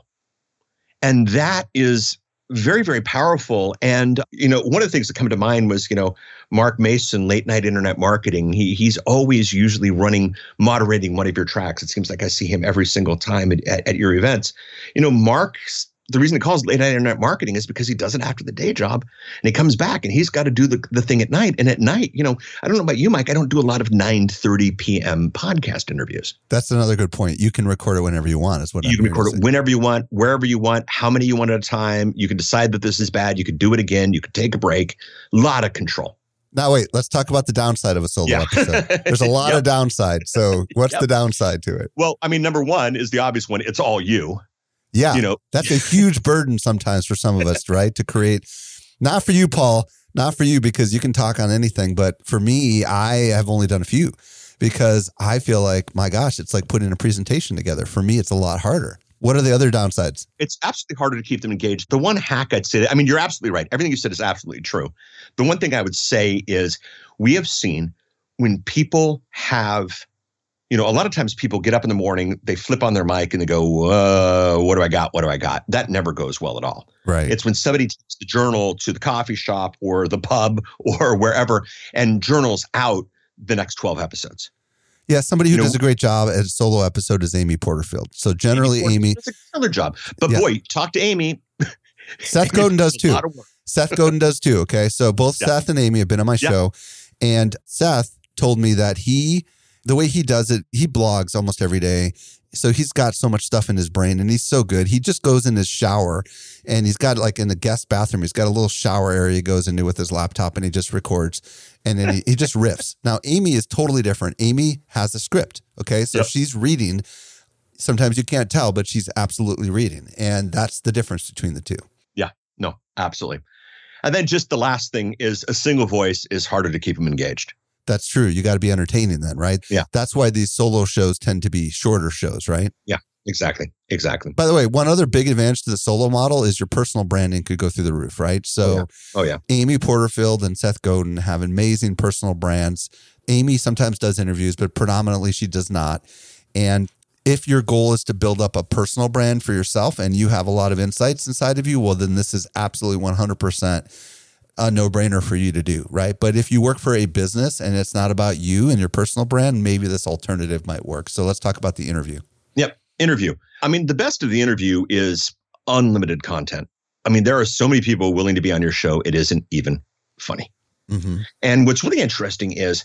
And that is very, very powerful. And, you know, one of the things that come to mind was, you know, Mark Mason, Late Night Internet Marketing. He he's always usually running, moderating one of your tracks. It seems like I see him every single time at, at, at your events. You know, Mark's, the reason he calls Late Night Internet Marketing is because he does it after the day job, and he comes back and he's got to do the, the thing at night. And at night, you know, I don't know about you, Mike, I don't do a lot of nine thirty p.m. podcast interviews. That's another good point. You can record it whenever you want is what You I'm can record hearing it whenever you want, wherever you want, how many you want at a time. You can decide that this is bad. You could do it again. You could take a break. A lot of control. Now, wait, let's talk about the downside of a solo Yeah. episode. There's a lot Yep. of downside. So what's Yep. the downside to it? Well, I mean, number one is the obvious one. It's all you. Yeah, You know, that's a huge burden sometimes for some of us, right? To create, not for you, Paul, not for you, because you can talk on anything. But for me, I have only done a few because I feel like, my gosh, it's like putting a presentation together. For me, it's a lot harder. What are the other downsides? it's absolutely harder to keep them engaged. The one hack I'd say, I mean, you're absolutely right. Everything you said is absolutely true. The one thing I would say is we have seen when people have, you know, a lot of times people get up in the morning, they flip on their mic and they go, uh, what do I got? What do I got? That never goes well at all. Right. It's when somebody takes the journal to the coffee shop or the pub or wherever and journals out the next twelve episodes. Yeah, somebody who You know- does a great job at a solo episode is Amy Porterfield. So generally, Amy, It's a killer job. But Yeah. boy, talk to Amy. Seth Godin does It's a too. lot of work. Seth Godin does too. Okay. So both Yeah. Seth and Amy have been on my Yeah. show. And Seth told me that he, the way he does it, he blogs almost every day. So he's got so much stuff in his brain and he's so good. He just goes in his shower and he's got like in the guest bathroom, he's got a little shower area he goes into with his laptop and he just records and then he, he just riffs. Now, Amy is totally different. Amy has a script. Okay. So Yep. she's reading. Sometimes you can't tell, but she's absolutely reading. And that's the difference between the two. Yeah, no, absolutely. And then just the last thing is a single voice is harder to keep them engaged. That's true. You got to be entertaining then, right? Yeah. That's why these solo shows tend to be shorter shows, right? Exactly. Exactly. By the way, one other big advantage to the solo model is your personal branding could go through the roof, right? So Oh, yeah. Amy Porterfield and Seth Godin have amazing personal brands. Amy sometimes does interviews, but predominantly she does not. And if your goal is to build up a personal brand for yourself and you have a lot of insights inside of you, well, then this is absolutely one hundred percent a no-brainer for you to do, right? But if you work for a business and it's not about you and your personal brand, maybe this alternative might work. So let's talk about the interview. Yep. Interview. I mean, the best of the interview is unlimited content. I mean, there are so many people willing to be on your show. It isn't even funny. Mm-hmm. And what's really interesting is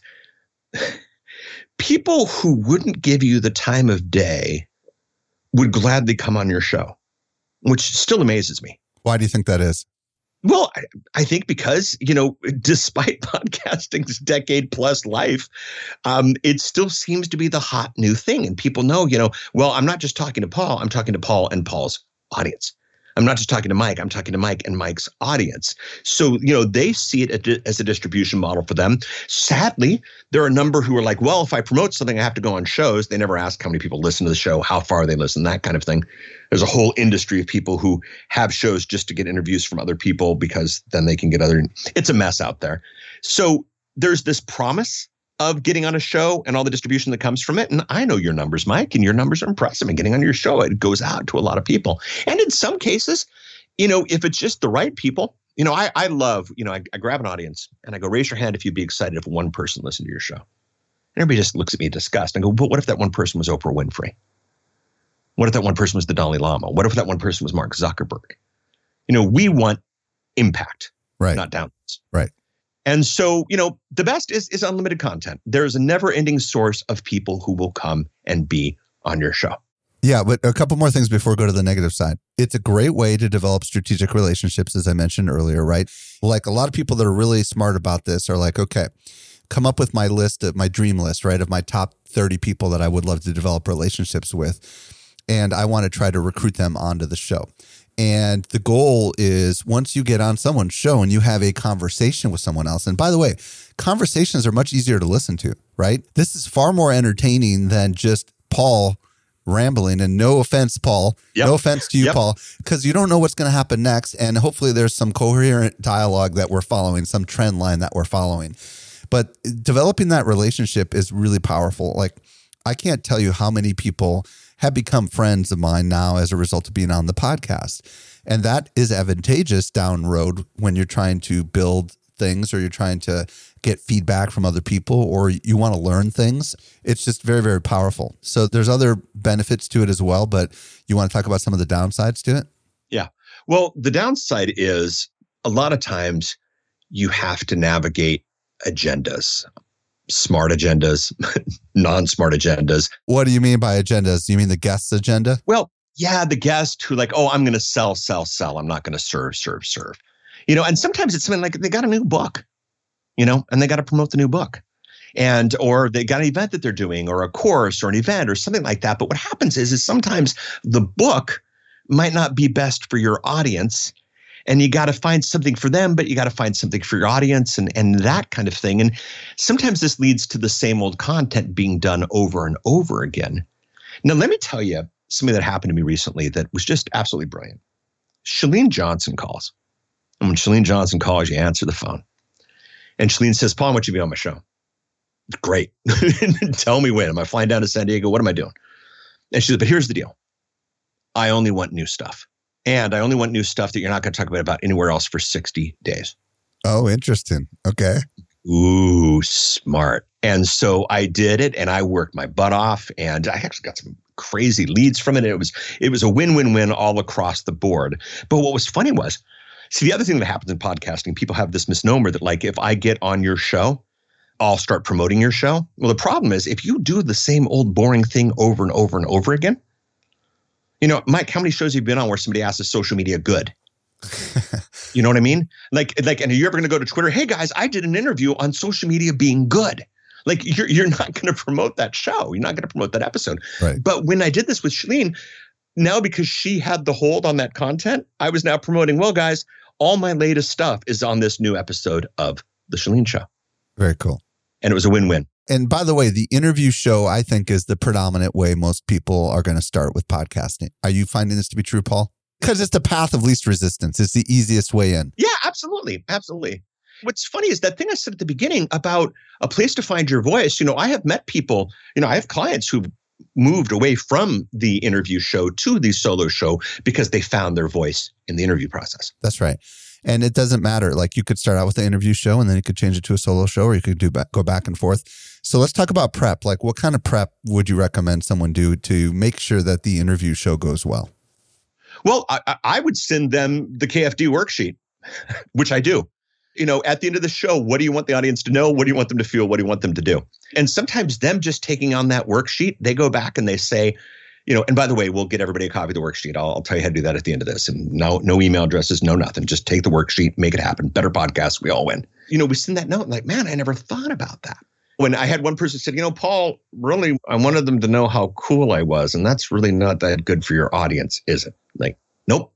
people who wouldn't give you the time of day would gladly come on your show, which still amazes me. Why do you think that is? Well, I, I think because, you know, despite podcasting's decade plus life, um, it still seems to be the hot new thing. And people know, you know, well, I'm not just talking to Paul, I'm talking to Paul and Paul's audience. I'm not just talking to Mike. I'm talking to Mike and Mike's audience. So, you know, they see it as a distribution model for them. Sadly, there are a number who are like, well, if I promote something, I have to go on shows. They never ask how many people listen to the show, how far they listen, that kind of thing. There's a whole industry of people who have shows just to get interviews from other people because then they can get other. It's a mess out there. So there's this promise of getting on a show and all the distribution that comes from it. And I know your numbers, Mike, and your numbers are impressive. And getting on your show, it goes out to a lot of people. And in some cases, you know, if it's just the right people, you know, I, I love, you know, I, I grab an audience and I go, raise your hand if you'd be excited if one person listened to your show. And everybody just looks at me in disgust. And I go, but what if that one person was Oprah Winfrey? What if that one person was the Dalai Lama? What if that one person was Mark Zuckerberg? You know, we want impact, right? Not downloads. Right. And so, you know, the best is, is unlimited content. There's a never-ending source of people who will come and be on your show. Yeah, but a couple more things before we go to the negative side. It's a great way to develop strategic relationships, as I mentioned earlier, right? Like a lot of people that are really smart about this are like, okay, come up with my list, of my dream list, right, of my top thirty people that I would love to develop relationships with. And I want to try to recruit them onto the show. And the goal is once you get on someone's show and you have a conversation with someone else, and by the way, conversations are much easier to listen to, right? This is far more entertaining than just Paul rambling. And no offense, Paul, yep. no offense to you, yep. Paul, because you don't know what's going to happen next. And hopefully there's some coherent dialogue that we're following, some trend line that we're following. But developing that relationship is really powerful. Like, I can't tell you how many people have become friends of mine now as a result of being on the podcast. And that is advantageous down the road when you're trying to build things or you're trying to get feedback from other people or you want to learn things. It's just very, very powerful. So there's other benefits to it as well, but you want to talk about some of the downsides to it? Yeah. Well, the downside is a lot of times you have to navigate agendas. Smart agendas, non-smart agendas. What do you mean by agendas? Do you mean the guest's agenda? Well, yeah, the guest who like, oh, I'm going to sell, sell, sell. I'm not going to serve, serve, serve. You know, and sometimes it's something like they got a new book, you know, and they got to promote the new book. And, or they got an event that they're doing or a course or an event or something like that. But what happens is, is sometimes the book might not be best for your audience. And you got to find something for them, but you got to find something for your audience and, and that kind of thing. And sometimes this leads to the same old content being done over and over again. Now, let me tell you something that happened to me recently that was just absolutely brilliant. Chalene Johnson calls. And when Chalene Johnson calls, you answer the phone. And Chalene says, Paul, I want you to be on my show. Great. Tell me when. Am I flying down to San Diego? What am I doing? And she says, but here's the deal. I only want new stuff. And I only want new stuff that you're not going to talk about, about anywhere else for sixty days. Oh, interesting. Okay. Ooh, smart. And so I did it and I worked my butt off and I actually got some crazy leads from it. It was, it was a win-win-win all across the board. But what was funny was, see, the other thing that happens in podcasting, people have this misnomer that like, if I get on your show, I'll start promoting your show. Well, the problem is if you do the same old boring thing over and over and over again, you know, Mike, how many shows have you been on where somebody asks, is social media good? You know what I mean? Like, like, and are you ever going to go to Twitter? Hey guys, I did an interview on social media being good. Like you're, you're not going to promote that show. You're not going to promote that episode. Right. But when I did this with Chalene, now because she had the hold on that content, I was now promoting, well guys, all my latest stuff is on this new episode of The Chalene Show. Very cool. And it was a win-win. And by the way, the interview show, I think, is the predominant way most people are going to start with podcasting. Are you finding this to be true, Paul? Because it's the path of least resistance. It's the easiest way in. Yeah, absolutely. Absolutely. What's funny is that thing I said at the beginning about a place to find your voice. You know, I have met people, you know, I have clients who've moved away from the interview show to the solo show because they found their voice in the interview process. That's right. And it doesn't matter. Like you could start out with the interview show and then you could change it to a solo show or you could do back, go back and forth. So let's talk about prep. Like what kind of prep would you recommend someone do to make sure that the interview show goes well? Well, I, I would send them the K F D worksheet, which I do. You know, at the end of the show, what do you want the audience to know? What do you want them to feel? What do you want them to do? And sometimes them just taking on that worksheet, they go back and they say, you know, and by the way, we'll get everybody a copy of the worksheet. I'll, I'll tell you how to do that at the end of this. And no, no email addresses, no nothing. Just take the worksheet, make it happen. Better podcast, we all win. You know, we send that note and like, man, I never thought about that. When I had one person said, you know, Paul, really, I wanted them to know how cool I was. And that's really not that good for your audience, is it? Like, nope.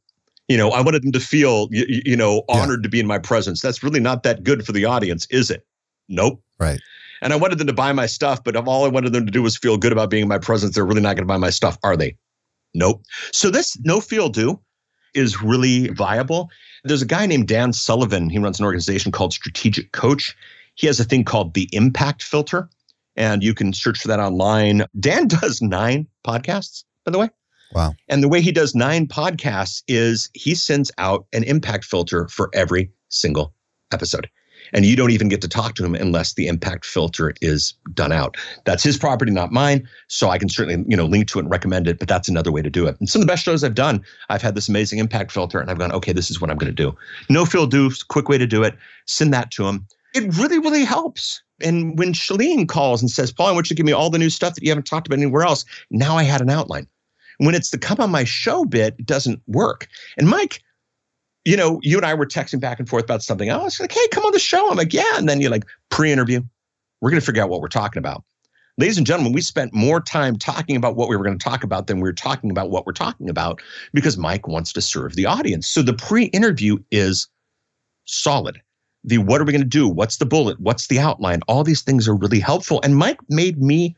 You know, I wanted them to feel, you, you know, honored yeah. to be in my presence. That's really not that good for the audience, is it? Nope. Right. And I wanted them to buy my stuff, but if all I wanted them to do was feel good about being in my presence, they're really not going to buy my stuff, are they? Nope. So this no feel do is really viable. There's a guy named Dan Sullivan. He runs an organization called Strategic Coach. He has a thing called the Impact Filter, and you can search for that online. Dan does nine podcasts, by the way. Wow. And the way he does nine podcasts is he sends out an impact filter for every single episode. And you don't even get to talk to him unless the impact filter is done out. That's his property, not mine. So I can certainly, you know, link to it and recommend it, but that's another way to do it. And some of the best shows I've done, I've had this amazing impact filter and I've gone, okay, this is what I'm going to do. No feel do, quick way to do it. Send that to him. It really, really helps. And when Shalene calls and says, Paul, I want you to give me all the new stuff that you haven't talked about anywhere else. Now I had an outline. When it's the come on my show bit, it doesn't work. And Mike, you know, you and I were texting back and forth about something else. Like, hey, come on the show. I'm like, yeah. And then you're like, pre-interview, we're going to figure out what we're talking about. Ladies and gentlemen, we spent more time talking about what we were going to talk about than we were talking about what we're talking about because Mike wants to serve the audience. So the pre-interview is solid. The what are we going to do? What's the bullet? What's the outline? All these things are really helpful. And Mike made me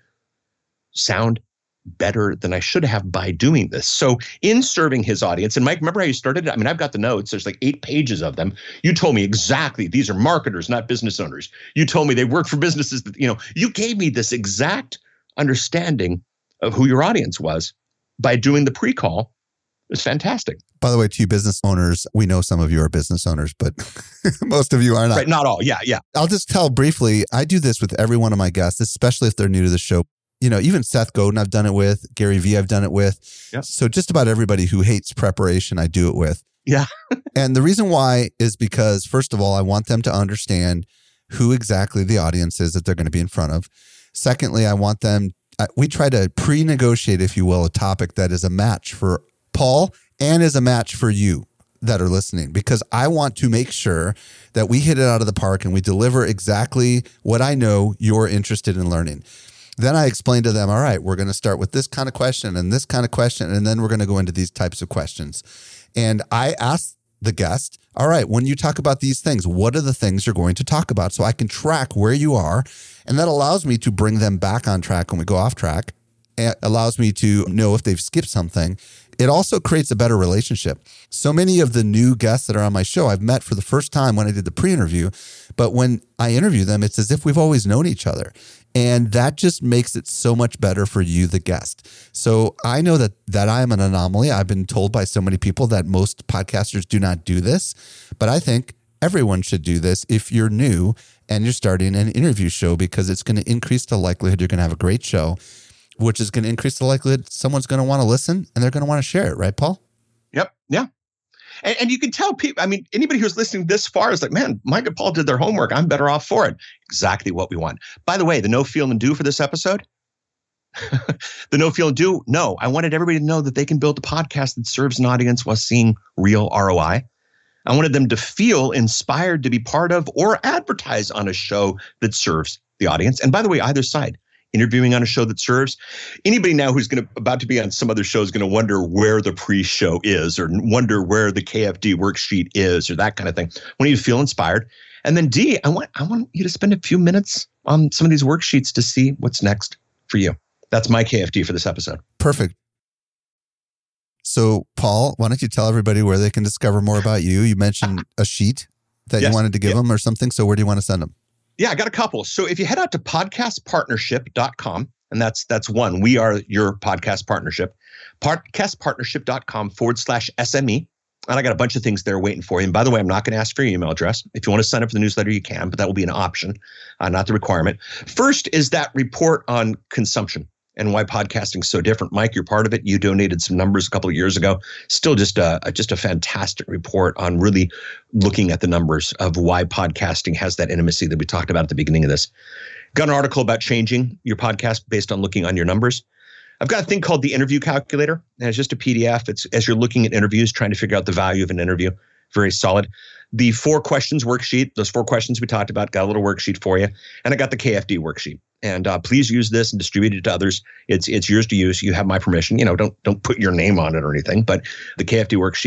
sound better than I should have by doing this. So in serving his audience, and Mike, remember how you started it? I mean, I've got the notes. There's like eight pages of them. You told me exactly, these are marketers, not business owners. You told me they work for businesses that, you know, you gave me this exact understanding of who your audience was by doing the pre-call. It was fantastic. By the way, to you business owners, we know some of you are business owners, but most of you are not. Right, not all. Yeah, yeah. I'll just tell briefly, I do this with every one of my guests, especially if they're new to the show. You know, even Seth Godin, I've done it with. Gary Vee, I've done it with. Yep. So just about everybody who hates preparation, I do it with. Yeah. And the reason why is because, first of all, I want them to understand who exactly the audience is that they're going to be in front of. Secondly, I want them, we try to pre-negotiate, if you will, a topic that is a match for Paul and is a match for you that are listening, because I want to make sure that we hit it out of the park and we deliver exactly what I know you're interested in learning. Then I explain to them, all right, we're going to start with this kind of question and this kind of question, and then we're going to go into these types of questions. And I ask the guest, all right, when you talk about these things, what are the things you're going to talk about? So I can track where you are. And that allows me to bring them back on track when we go off track. It allows me to know if they've skipped something. It also creates a better relationship. So many of the new guests that are on my show, I've met for the first time when I did the pre-interview. But when I interview them, it's as if we've always known each other. And that just makes it so much better for you, the guest. So I know that that I am an anomaly. I've been told by so many people that most podcasters do not do this. But I think everyone should do this if you're new and you're starting an interview show, because it's going to increase the likelihood you're going to have a great show, which is going to increase the likelihood someone's going to want to listen and they're going to want to share it. Right, Paul? Yep. Yeah. And, and you can tell people, I mean, anybody who's listening this far is like, man, Mike and Paul did their homework. I'm better off for it. Exactly what we want. By the way, the no, feel, and do for this episode, the no, feel, and do, no, I wanted everybody to know that they can build a podcast that serves an audience while seeing real R O I. I wanted them to feel inspired to be part of or advertise on a show that serves the audience. And by the way, either side, interviewing on a show that serves. Anybody now who's going to about to be on some other show is going to wonder where the pre-show is, or wonder where the K F D worksheet is, or that kind of thing. I want you to feel inspired. And then D, I want I want you to spend a few minutes on some of these worksheets to see what's next for you. That's my K F D for this episode. Perfect. So, Paul, why don't you tell everybody where they can discover more about you? You mentioned a sheet that yes. you wanted to give yeah. them or something. So where do you want to send them? Yeah, I got a couple. So if you head out to podcast partnership dot com, and that's that's one, we are your podcast partnership, podcast partnership dot com forward slash S M E. And I got a bunch of things there waiting for you. And by the way, I'm not going to ask for your email address. If you want to sign up for the newsletter, you can, but that will be an option, uh, not the requirement. First is that report on consumption and why podcasting is so different. Mike, you're part of it. You donated some numbers a couple of years ago. Still just a, a just a fantastic report on really looking at the numbers of why podcasting has that intimacy that we talked about at the beginning of this. Got an article about changing your podcast based on looking on your numbers. I've got a thing called the interview calculator, and it's just a P D F. It's as you're looking at interviews, trying to figure out the value of an interview. Very solid. The four questions worksheet, those four questions we talked about, got a little worksheet for you. And I got the K F D worksheet. And uh, please use this and distribute it to others. It's it's yours to use. You have my permission. You know, don't don't put your name on it or anything. But the K F D worksheet,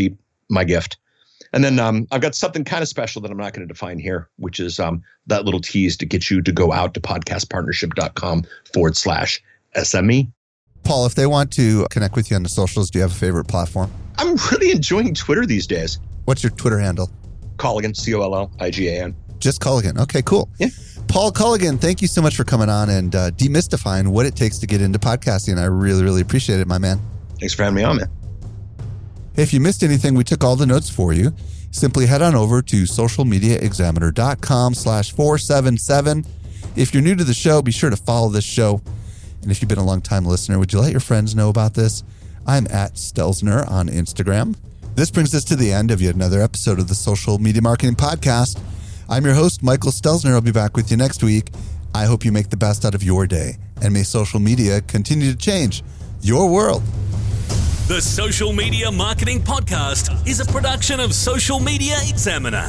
my gift. And then um, I've got something kind of special that I'm not going to define here, which is um, that little tease to get you to go out to podcastpartnership.com forward slash SME. Paul, if they want to connect with you on the socials, do you have a favorite platform? I'm really enjoying Twitter these days. What's your Twitter handle? Colligan, C O L L I G A N. Just Colligan. Okay, cool. Yeah. Paul Colligan, thank you so much for coming on and uh, demystifying what it takes to get into podcasting. I really, really appreciate it, my man. Thanks for having me on, man. Hey, if you missed anything, we took all the notes for you. Simply head on over to socialmediaexaminer.com slash 477. If you're new to the show, be sure to follow this show. And if you've been a long-time listener, would you let your friends know about this? I'm at Stelzner on Instagram. This brings us to the end of yet another episode of the Social Media Marketing Podcast. I'm your host, Michael Stelzner. I'll be back with you next week. I hope you make the best out of your day. And may social media continue to change your world. The Social Media Marketing Podcast is a production of Social Media Examiner.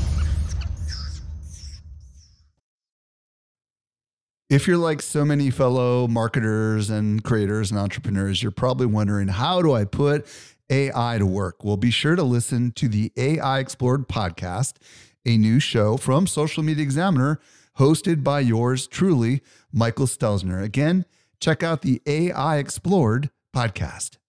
If you're like so many fellow marketers and creators and entrepreneurs, you're probably wondering, how do I put A I to work? Well, be sure to listen to the A I Explored podcast, a new show from Social Media Examiner, hosted by yours truly, Michael Stelzner. Again, check out the A I Explored podcast.